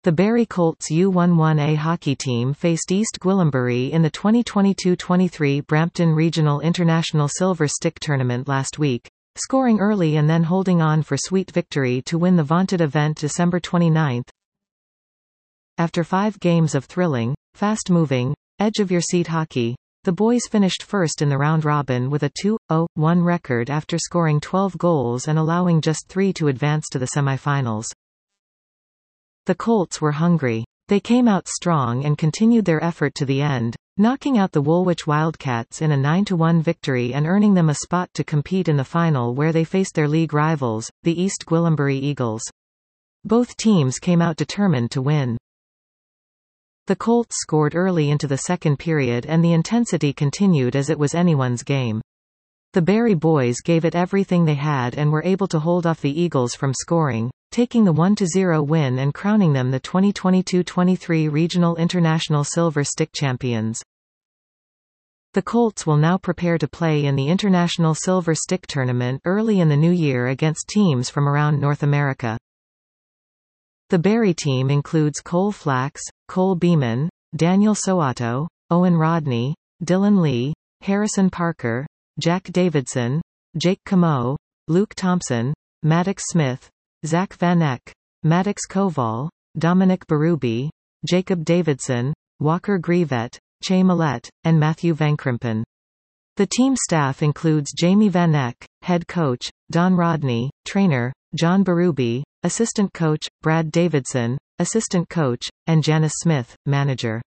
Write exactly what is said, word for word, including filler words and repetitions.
The Barrie Colts U eleven A hockey team faced East Gwillimbury in the twenty twenty-two twenty-three Brampton Regional International Silver Stick Tournament last week, scoring early and then holding on for sweet victory to win the vaunted event December twenty-ninth. After five games of thrilling, fast-moving, edge-of-your-seat hockey, the boys finished first in the round-robin with a two oh one record after scoring twelve goals and allowing just three to advance to the semifinals. The Colts were hungry. They came out strong and continued their effort to the end, knocking out the Woolwich Wildcats in a nine to one victory and earning them a spot to compete in the final where they faced their league rivals, the East Gwillimbury Eagles. Both teams came out determined to win. The Colts scored early into the second period and the intensity continued as it was anyone's game. The Barrie boys gave it everything they had and were able to hold off the Eagles from scoring, taking the one to zero win and crowning them the twenty twenty-two twenty-three Regional International Silver Stick champions. The Colts will now prepare to play in the International Silver Stick Tournament early in the new year against teams from around North America. The Barrie team includes Cole Flax, Cole Beeman, Daniel Soato, Owen Rodney, Dylan Lee, Harrison Parker, Jack Davidson, Jake Camo, Luke Thompson, Maddox Smith, Zach Van Eck, Maddox Koval, Dominic Berube, Jacob Davidson, Walker Grivet, Che Millette, and Matthew Van Krimpen. The team staff includes Jamie Van Eck, head coach, Don Rodney, trainer, John Berube, assistant coach, Brad Davidson, assistant coach, and Janice Smith, manager.